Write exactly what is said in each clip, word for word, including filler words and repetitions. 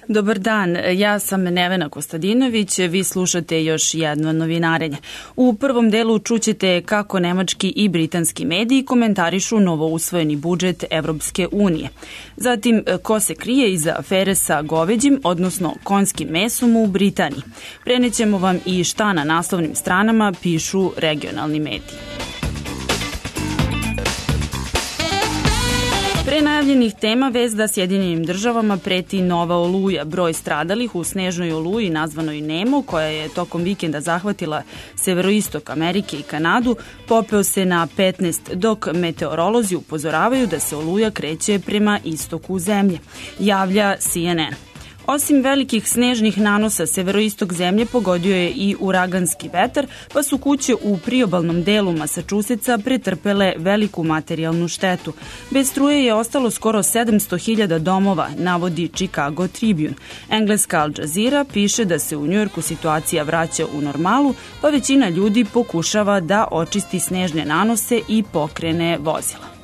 Dobar dan, ja sam Nevena Kostadinović, vi slušate još jedno novinarenje. U prvom delu čućete kako nemački i britanski mediji komentarišu novo usvojeni budžet Evropske unije. Zatim, ko se krije iza afere sa goveđim, odnosno konjskim mesom u Britaniji. Prenećemo vam i šta na naslovnim stranama pišu regionalni mediji. Pre najavljenih tema vest da Sjedinjenim državama preti nova oluja. Broj stradalih u snežnoj oluji nazvanoj Nemo, koja je tokom vikenda zahvatila severoistok Amerike i Kanadu, popeo se na petnaest, dok meteorolozi upozoravaju da se oluja kreće prema istoku zemlje, javlja C N N. Osim velikih snežnih nanosa, severoistok zemlje pogodio je i uraganski vetar, pa su kuće u priobalnom delu Masačuseca pretrpele veliku materijalnu štetu. Bez struje je ostalo skoro sedamsto hiljada domova, navodi Chicago Tribune. Engleska Al Jazeera piše da se u Njujorku situacija vraća u normalu, pa većina ljudi pokušava da očisti snežne nanose i pokrene vozila.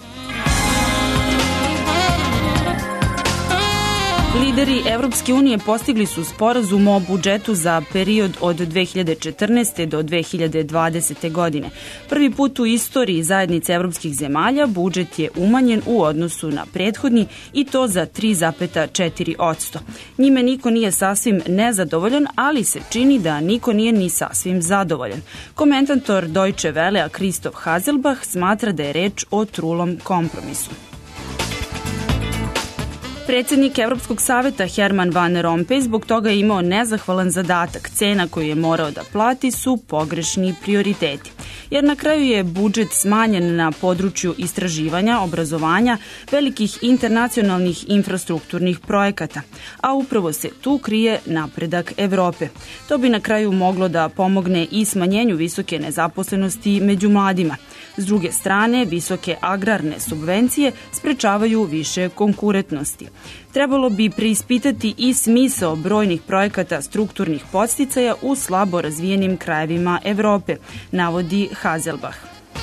Lideri Evropske unije postigli su sporazum o budžetu za period od dve hiljade četrnaeste. do dve hiljade dvadesete. godine. Prvi put u istoriji zajednice evropskih zemalja budžet je umanjen u odnosu na prethodni i to za tri zarez četiri posto. Njime niko nije sasvim nezadovoljan, ali se čini da niko nije ni sasvim zadovoljan. Komentator Deutsche Wellea Christoph Haselbach smatra da je reč o trulom kompromisu. Predsjednik Evropskog saveta Herman Van Rompuy zbog toga je imao nezahvalan zadatak. Cena koju je morao da plati su pogrešni prioriteti. Jer na kraju je budžet smanjen na području istraživanja, obrazovanja, velikih internacionalnih infrastrukturnih projekata. A upravo se tu krije napredak Evrope. To bi na kraju moglo da pomogne i smanjenju visoke nezaposlenosti među mladima. S druge strane, visoke agrarne subvencije sprečavaju više konkurentnosti. Trebalo bi preispitati i smisao brojnih projekata strukturnih podsticaja u slabo razvijenim krajevima Evrope, navodi Haselbach.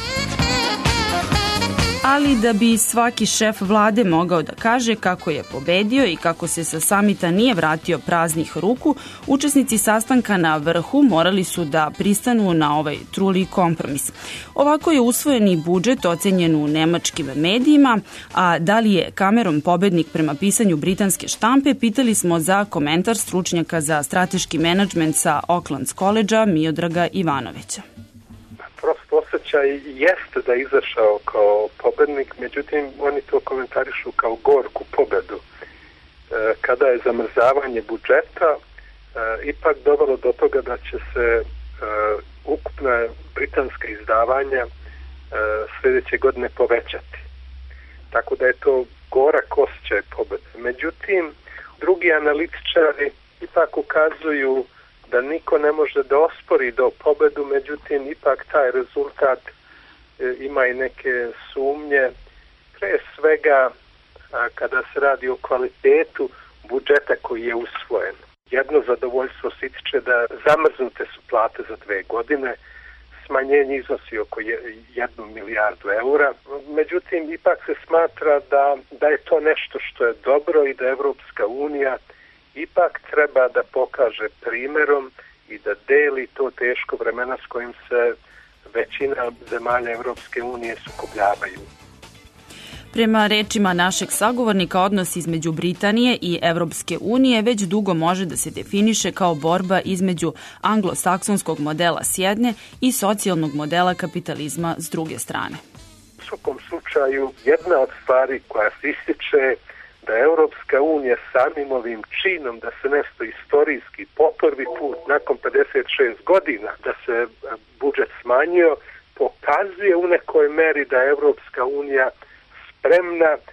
Ali da bi svaki šef vlade mogao da kaže kako je pobedio i kako se sa samita nije vratio praznih ruku, učesnici sastanka na vrhu morali su da pristanu na ovaj truli kompromis. Ovako je usvojeni budžet ocenjen u nemačkim medijima, a da li je Cameron pobednik prema pisanju britanske štampe, pitali smo za komentar stručnjaka za strateški menadžment sa Oaklands College-a Miodraga Ivanovića. Prosto osjećaj jeste da je izašao kao pobednik, međutim oni to komentarišu kao gorku pobedu. E, kada je zamrzavanje budžeta e, ipak dovelo do toga da će se e, ukupna britanska izdavanja e, sljedeće godine povećati. Tako da je to gorak osjećaj pobede. Međutim, drugi analitičari ipak ukazuju da niko ne može da ospori do pobedu, međutim, ipak taj rezultat e, ima i neke sumnje, pre svega a, kada se radi o kvalitetu budžeta koji je usvojen. Jedno zadovoljstvo se tiče da zamrznute su plate za dve godine, smanjenje iznosi oko jednu milijardu eura, međutim, ipak se smatra da, da je to nešto što je dobro i da Evropska unija ipak treba da pokaže primjerom i da deli to teško vremena s kojim se većina zemalja Evropske unije sukobljavaju. Prema rečima našeg sagovornika, odnos između Britanije i Evropske unije već dugo može da se definiše kao borba između anglosaksonskog modela s jedne i socijalnog modela kapitalizma s druge strane. U svakom slučaju, jedna od stvari koja se ističe da je Evropska unija samim ovim činom da se nešto istorijski po prvi put nakon pedeset šest godina da se budžet smanjio, pokazuje u nekoj meri da je Evropska unija spremna e,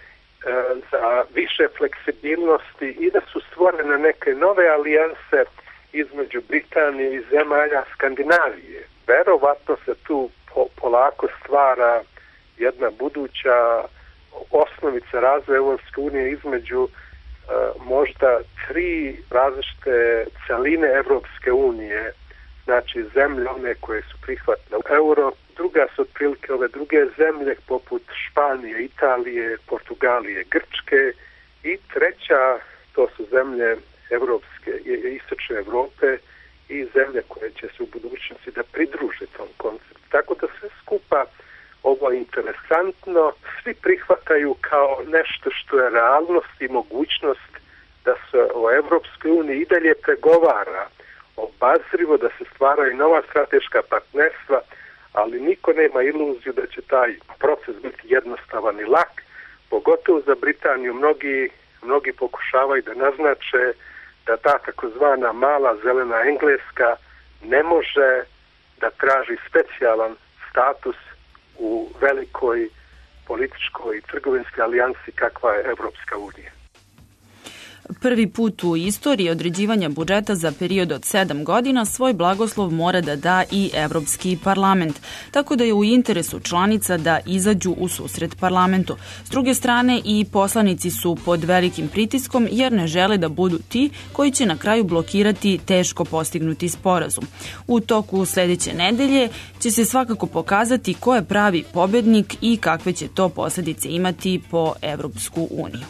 za više fleksibilnosti i da su stvorene neke nove alijanse između Britanije i zemalja Skandinavije. Verovatno se tu po, polako stvara jedna buduća osnovica razvoja Evropske unije između e, možda tri različite celine Evropske unije, znači zemlje one koje su prihvatile euro, druga su otprilike ove druge zemlje poput Španije, Italije, Portugalije, Grčke i treća to su zemlje evropske, istočne Evrope i zemlje koje će se u budućnosti da pridruže tom konceptu. Tako da sve skupa ovo je interesantno, svi prihvataju kao nešto što je realnost i mogućnost da se o Evropskoj uniji i dalje pregovara obazrivo, da se stvaraju nova strateška partnerstva, ali niko nema iluziju da će taj proces biti jednostavan i lak, pogotovo za Britaniju. Mnogi, mnogi pokušavaju da naznače da ta takozvana mala zelena Engleska ne može da traži specijalan status u velikoj političkoj i trgovinskoj alijansi kakva je Evropska unija. Prvi put u istoriji određivanja budžeta za period od sedam godina svoj blagoslov mora da da i Evropski parlament, tako da je u interesu članica da izađu u susret parlamentu. S druge strane, i poslanici su pod velikim pritiskom jer ne žele da budu ti koji će na kraju blokirati teško postignuti sporazum. U toku sledeće nedelje će se svakako pokazati ko je pravi pobednik i kakve će to posledice imati po Evropsku uniju.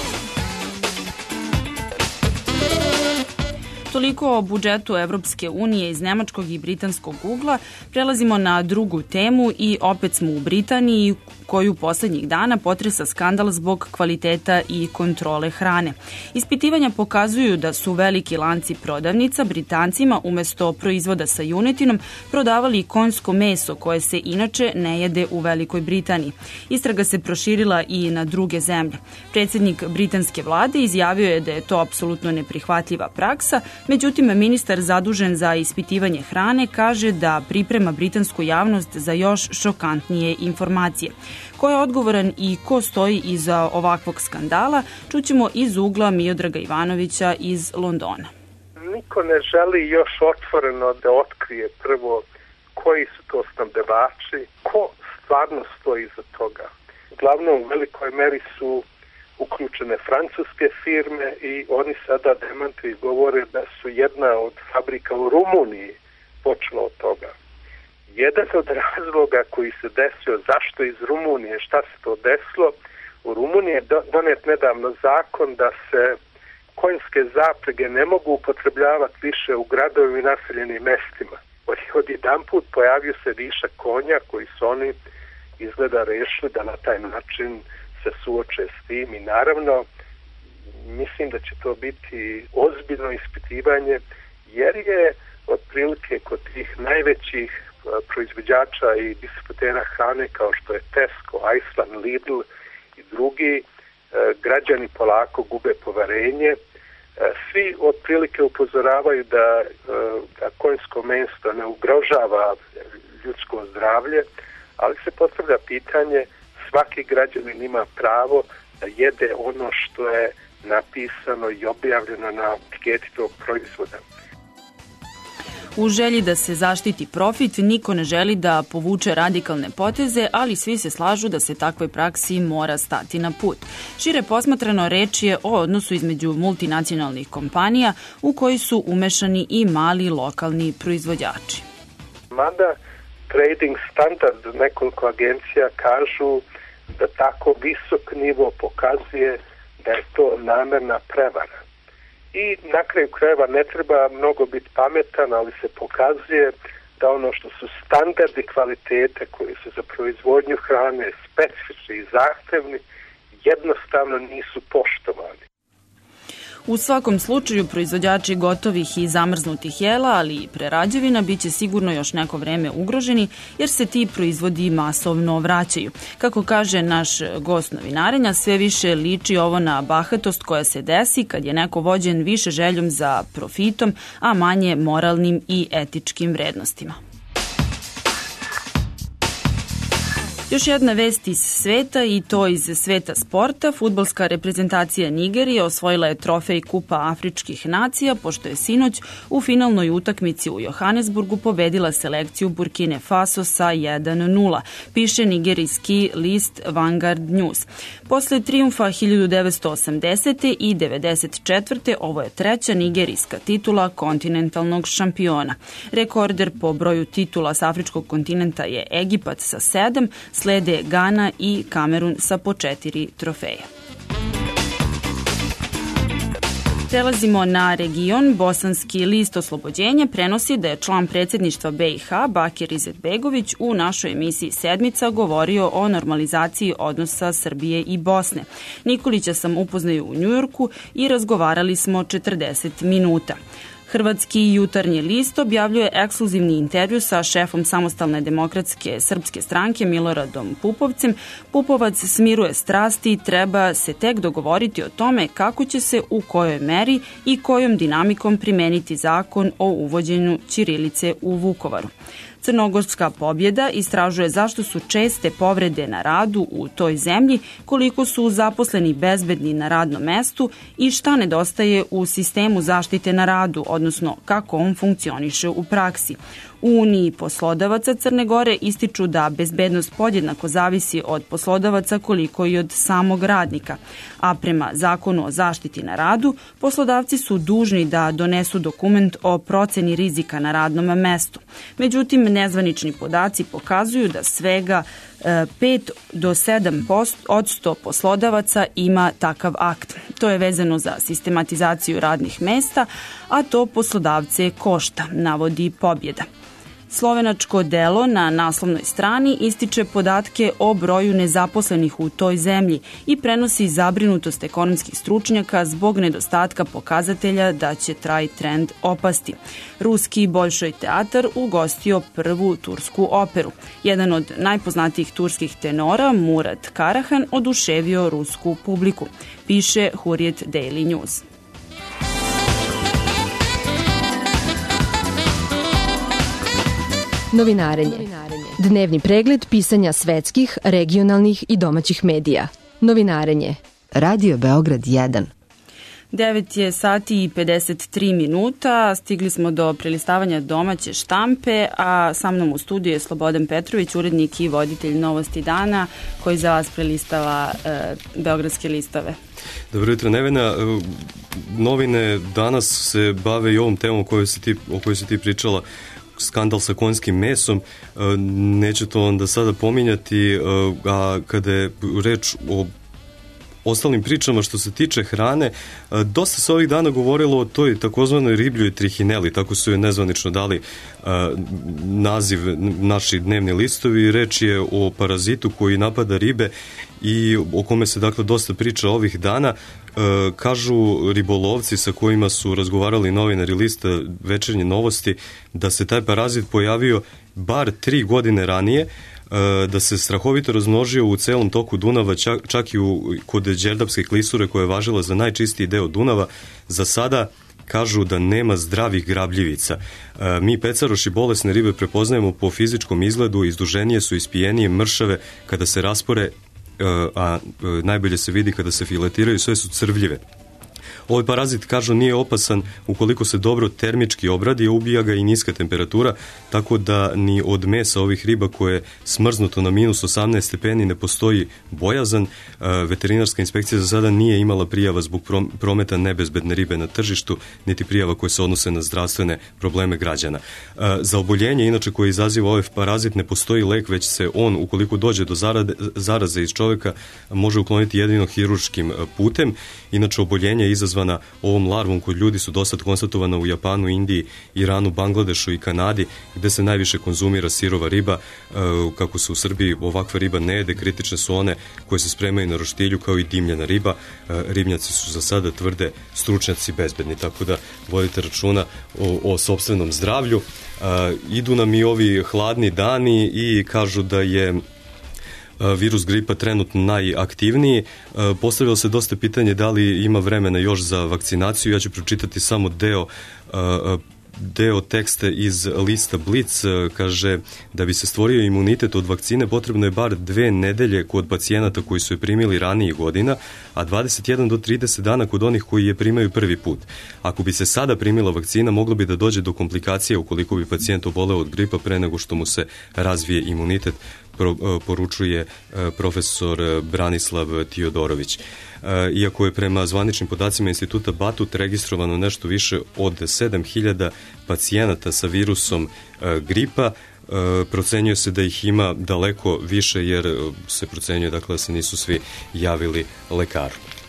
Toliko o budžetu Evropske unije iz nemačkog i britanskog ugla. Prelazimo na drugu temu i opet smo u Britaniji, koju poslednjih dana potresa skandal zbog kvaliteta i kontrole hrane. Ispitivanja pokazuju da su veliki lanci prodavnica Britancima umesto proizvoda sa junetinom prodavali konjsko meso koje se inače ne jede u Velikoj Britaniji. Istraga se proširila i na druge zemlje. Predsjednik britanske vlade izjavio je da je to apsolutno neprihvatljiva praksa, međutim ministar zadužen za ispitivanje hrane kaže da priprema britansku javnost za još šokantnije informacije. Ko je odgovoran i ko stoji iza ovakvog skandala, čućemo iz ugla Miodraga Ivanovića iz Londona. Niko ne želi još otvoreno da otkrije prvo koji su to snabdevači, ko stvarno stoji iza toga. Uglavnom u velikoj meri su uključene francuske firme i oni sada demantuju i govore da su jedna od fabrika u Rumuniji počela od toga. Jedan od razloga koji se desio, zašto iz Rumunije, šta se to desilo, u Rumuniji je donet nedavno zakon da se konjske zaprege ne mogu upotrebljavati više u gradovima i naseljenim mestima. Odjedanput pojavio se višak konja koji su oni izgleda rešili da na taj način se suoče s tim i naravno mislim da će to biti ozbiljno ispitivanje jer je otprilike kod tih najvećih proizvođača i distributera hrane kao što je Tesco, Iceland, Lidl i drugi, građani polako gube poverenje. Svi otprilike upozoravaju da, da konjsko meso ne ugrožava ljudsko zdravlje, ali se postavlja pitanje, svaki građanin ima pravo da jede ono što je napisano i objavljeno na etiketi tog proizvoda. U želji da se zaštiti profit, niko ne želi da povuče radikalne poteze, ali svi se slažu da se takvoj praksi mora stati na put. Šire posmatrano, reč je o odnosu između multinacionalnih kompanija u koji su umešani i mali lokalni proizvođači. Mada Trading Standard, nekoliko agencija kažu da tako visok nivo pokazuje da je to namerna prevara. I na kraju krajeva ne treba mnogo biti pametan, ali se pokazuje da ono što su standardi kvalitete koji su za proizvodnju hrane specifični i zahtevni, jednostavno nisu poštovani. U svakom slučaju, proizvođači gotovih i zamrznutih jela, ali i prerađevina, bit će sigurno još neko vreme ugroženi, jer se ti proizvodi masovno vraćaju. Kako kaže naš gost novinarenja, sve više liči ovo na bahatost koja se desi kad je neko vođen više željom za profitom, a manje moralnim i etičkim vrednostima. Još jedna vest iz sveta i to iz sveta sporta. Fudbalska reprezentacija Nigerije osvojila je trofej Kupa afričkih nacija pošto je sinoć u finalnoj utakmici u Johannesburgu pobedila selekciju Burkine Faso sa jedan nula, piše nigerijski list Vanguard News. Posle trijumfa hiljadu devetsto osamdesete. i devedeset četvrte. ovo je treća nigerijska titula kontinentalnog šampiona. Rekorder po broju titula s afričkog kontinenta je Egipat sa sedam, slede Gana i Kamerun sa po četiri trofeja. Prelazimo na region. Bosanski list Oslobođenje prenosi da je član predsjedništva B i H Bakir Izetbegović u našoj emisiji Sedmica govorio o normalizaciji odnosa Srbije i Bosne. Nikolića sam upoznao u Njujorku i razgovarali smo četrdeset minuta. Hrvatski jutarnji list objavljuje ekskluzivni intervju sa šefom Samostalne demokratske srpske stranke Miloradom Pupovcem. Pupovac smiruje strasti i treba se tek dogovoriti o tome kako će se u kojoj meri i kojom dinamikom primeniti zakon o uvođenju ćirilice u Vukovaru. Crnogorska pobjeda istražuje zašto su česte povrede na radu u toj zemlji, koliko su zaposleni bezbedni na radnom mestu i šta nedostaje u sistemu zaštite na radu, odnosno kako on funkcioniše u praksi. U Uniji poslodavaca Crne Gore ističu da bezbednost podjednako zavisi od poslodavaca koliko i od samog radnika, a prema zakonu o zaštiti na radu poslodavci su dužni da donesu dokument o proceni rizika na radnom mestu. Međutim, nezvanični podaci pokazuju da svega pet do sedam posto poslodavaca ima takav akt. To je vezano za sistematizaciju radnih mesta, a to poslodavce košta, navodi Pobjeda. Slovenačko delo na naslovnoj strani ističe podatke o broju nezaposlenih u toj zemlji i prenosi zabrinutost ekonomskih stručnjaka zbog nedostatka pokazatelja da će taj trend opasti. Ruski Bolšoj teatar ugostio prvu tursku operu. Jedan od najpoznatijih turskih tenora, Murat Karahan, oduševio rusku publiku, piše Hurriyet Daily News. Novinarenje. Dnevni pregled pisanja svetskih, regionalnih i domaćih medija. Novinarenje. Radio Beograd jedan. devet je sati i pedeset tri minuta, stigli smo do prelistavanja domaće štampe, a sa mnom u studiju je Slobodan Petrović, urednik i voditelj Novosti dana, koji za vas prelistava e, beogradske listove. Dobro jutro, Nevena. Novine danas se bave i ovom temom o kojoj si ti, o kojoj si ti pričala, skandal sa konjskim mesom. Neću to onda sada pominjati, a kada je reč o ostalim pričama što se tiče hrane, dosta se ovih dana govorilo o toj takozvanoj ribljoj trihineli, tako su joj nezvanično dali naziv naši dnevni listovi. Reč je o parazitu koji napada ribe i o kome se dakle dosta priča ovih dana. Kažu ribolovci sa kojima su razgovarali novinari lista Večernje novosti da se taj parazit pojavio bar tri godine ranije, da se strahovito razmnožio u celom toku Dunava, čak, čak i u, kod Đerdapske klisure koja je važila za najčistiji deo Dunava. Za sada kažu da nema zdravih grabljivica. Mi pecaroši bolesne ribe prepoznajemo po fizičkom izgledu, izduženije su, ispijenije, mršave kada se raspore, a najbolje se vidi kada se filetiraju, sve su crvljive. Ovaj parazit, kažu, nije opasan ukoliko se dobro termički obradi, ubija ga i niska temperatura, tako da ni od mesa ovih riba koje je smrznuto na minus osamnaest stepeni ne postoji bojazan. Veterinarska inspekcija za sada nije imala prijava zbog prometa nebezbedne ribe na tržištu, niti prijava koje se odnose na zdravstvene probleme građana. Za oboljenje, inače, koje izaziva ovaj parazit, ne postoji lek, već se on, ukoliko dođe do zarade, zaraze iz čoveka, može ukloniti jedino hiruškim putem. Inače, oboljenje je izazvano ovom larvom kod ljudi su dosad konstatovana u Japanu, Indiji, Iranu, Bangladešu i Kanadi, gde se najviše konzumira sirova riba. Kako se u Srbiji ovakva riba ne jede, kritične su one koje se spremaju na roštilju, kao i dimljena riba. Ribnjaci su za sada, tvrde stručnjaci, bezbedni, tako da vodite računa o, o sopstvenom zdravlju. Idu nam i ovi hladni dani i kažu da je virus gripa trenutno najaktivniji. Postavilo se dosta pitanje da li ima vremena još za vakcinaciju. Ja ću pročitati samo deo deo teksta iz lista Blic. Kaže da bi se stvorio imunitet od vakcine potrebno je bar dve nedelje kod pacijenata koji su je primili ranijih godina, a dvadeset jedan do trideset dana kod onih koji je primaju prvi put. Ako bi se sada primila vakcina, moglo bi da dođe do komplikacija ukoliko bi pacijent oboleo od gripa pre nego što mu se razvije imunitet, poručuje profesor Branislav Tiodorović. Iako je prema zvaničnim podacima Instituta Batut registrovano nešto više od sedam hiljada pacijenata sa virusom gripa, procenjuje se da ih ima daleko više, jer se procenjuje dakle da se nisu svi javili lekaru.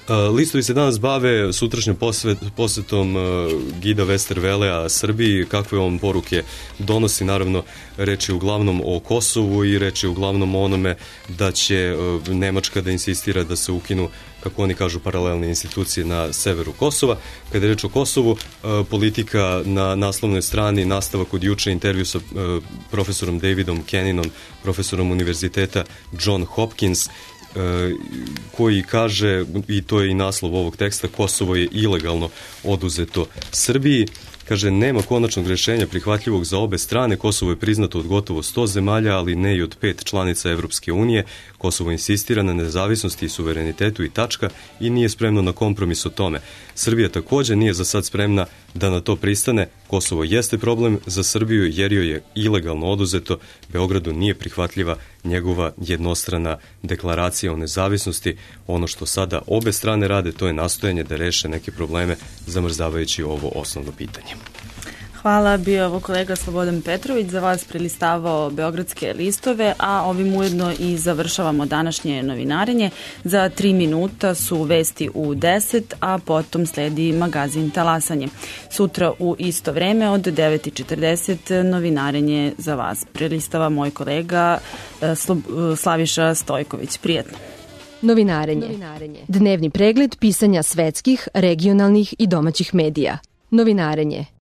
Listovi se danas bave sutrašnjom posvetom gida Westervelea Srbiji, kakve on poruke donosi. Naravno, reč je uglavnom o Kosovu i reč je uglavnom o onome da će Nemačka da insistira da se ukinu, kako oni kažu, paralelne institucije na severu Kosova. Kada je reč o Kosovu, politika na naslovnoj strani, nastavak od juče, intervju sa profesorom Davidom Kenninom, profesorom univerziteta John Hopkins, koji kaže, i to je i naslov ovog teksta, Kosovo je ilegalno oduzeto Srbiji. Kaže, nema konačnog rešenja prihvatljivog za obe strane. Kosovo je priznato od gotovo sto zemalja, ali ne i od pet članica Evropske unije. Kosovo insistira na nezavisnosti i suverenitetu i tačka i nije spremno na kompromis o tome. Srbija takođe nije za sad spremna da na to pristane. Kosovo jeste problem za Srbiju jer joj je ilegalno oduzeto. Beogradu nije prihvatljiva njegova jednostrana deklaracija o nezavisnosti. Ono što sada obe strane rade, to je nastojanje da reše neke probleme zamrzavajući ovo osnovno pitanje. Hvala, bio ovo kolega Slobodan Petrović, za vas prelistavao Beogradske listove, a ovim ujedno i završavamo današnje novinarenje. Za tri minuta su vesti u deset, a potom sledi magazin Talasanje. Sutra u isto vreme od devet i četrdeset novinarenje za vas prelistava moj kolega Slaviša Stojković. Prijetno. Novinarenje. Novinarenje. Dnevni pregled pisanja svetskih, regionalnih i domaćih medija. Novinarenje.